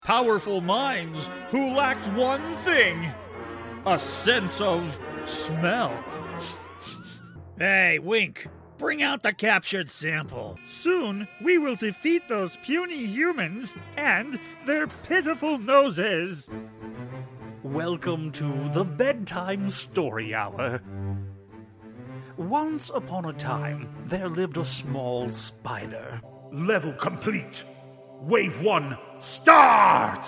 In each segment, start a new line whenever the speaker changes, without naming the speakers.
Powerful minds who lacked one thing: a sense of smell. Hey, Wink, bring out the captured sample. Soon we will defeat those puny humans and their pitiful noses.
Welcome to the Bedtime Story Hour. Once upon a time, there lived a small spider.
Level complete. Wave 1, start!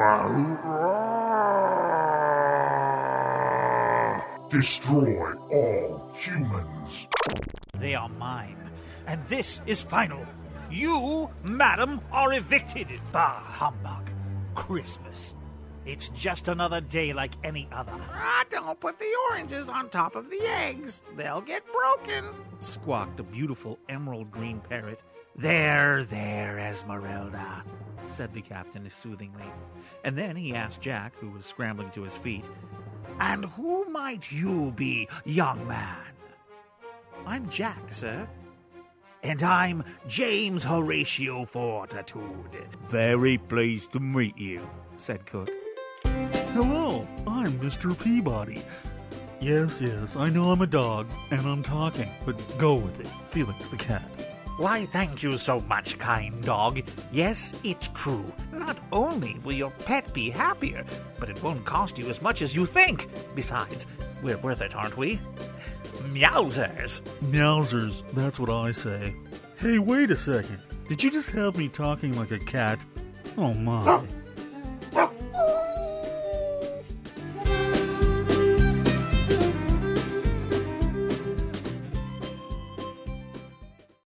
Destroy all humans.
They are mine, and this is final. You, madam, are evicted. Bah, humbug. Christmas. It's just another day like any other.
Don't put the oranges on top of the eggs. They'll get broken.
Squawked a beautiful emerald green parrot. There, Esmeralda, said the captain soothingly. And then he asked Jack, who was scrambling to his feet, "And who might you be, young man?" "I'm Jack, sir." "And I'm James Horatio Fortitude." "Very pleased to meet you," said Cook.
Hello, I'm Mr. Peabody. Yes, I know I'm a dog, and I'm talking, but go with it, Felix the cat.
"Why, thank you so much, kind dog. Yes, it's true. Not only will your pet be happier, but it won't cost you as much as you think. Besides, we're worth it, aren't we? Meowsers!"
Meowsers, that's what I say. Hey, wait a second. Did you just have me talking like a cat? Oh my.